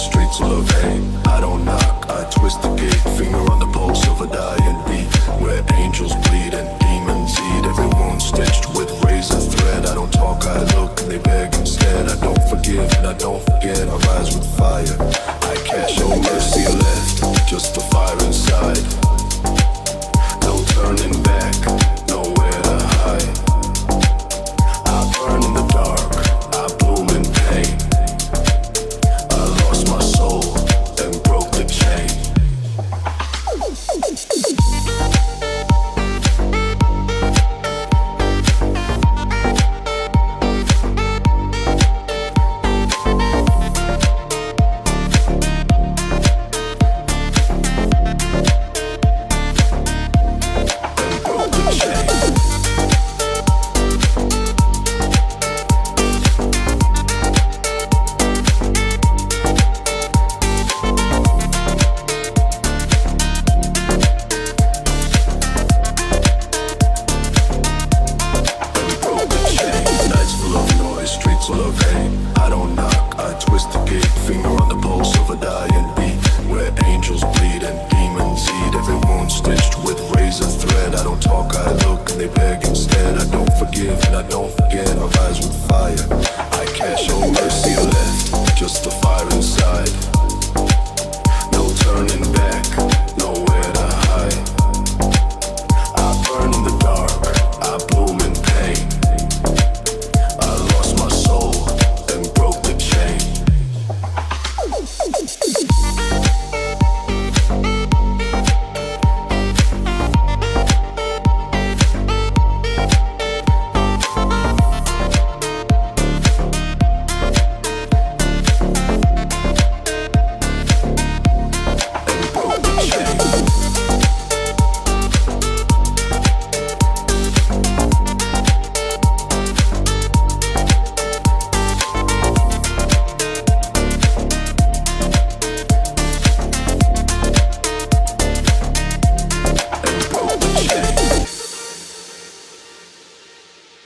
streets full of hate. I don't knock, I twist the gate. Finger on the pulse of a dying beat, where angels bleed and demons eat. Every wound stitched with razor thread. I don't talk, I look, and they beg instead. I don't forgive and I don't forget. I rise with fire, I cash no mercy left, just the fire inside. No turning back, nowhere to hide. I burn in the dark, I bloom in pain. I lost my soul and broke the chain. Full of hate.